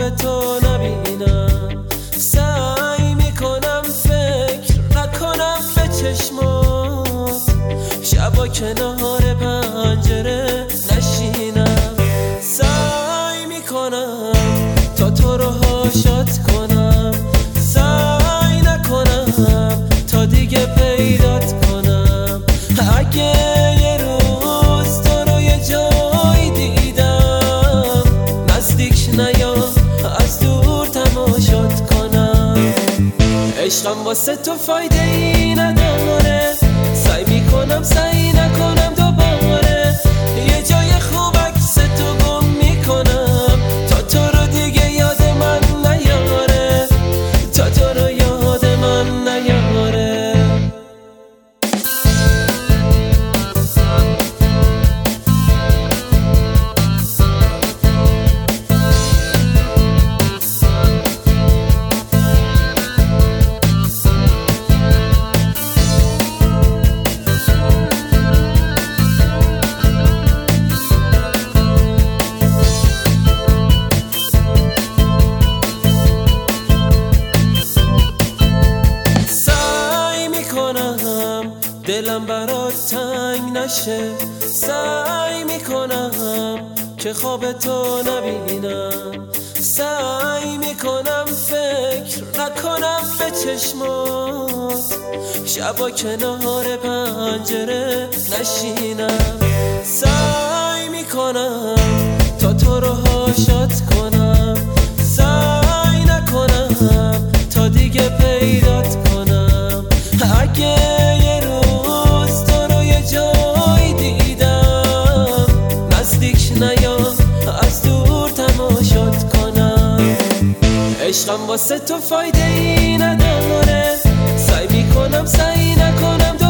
خواب تو نبینم. سعی میکنم فکر نکنم به چشمات، شبا کنار پنجره نشینم. سعی میکنم تا تو رو هاشات کنم، سعی نکنم تا دیگه پیدات کنم. اگه یه روز تو رو یه جایی دیدم، نزدیک نیا از دور تماشات کنم. عشقم واسه تو فایده ای نداره، سعی میکنم سعی نکنم دوباره. یه جای خوب عکس تو گم میکنم تا تو رو دیگه یاد من نیاره، تا تو رو یاد من نیاره. دلم برات تنگ نشه، سعی میکنم که خواب تو نبینم. سعی میکنم فکر نکنم به چشمات، شبا کنار پنجره نشینم. سعی میکنم تا تو رو هاشات کنم، سعی نکنم تا دیگه پیدات کنم. اگه یه روز تو رو یه جایی دیدم، نزدیک نیا از دور تماشات کنم. عشقم واسه تو فایده ای نداره، سعی میکنم سعی نکنم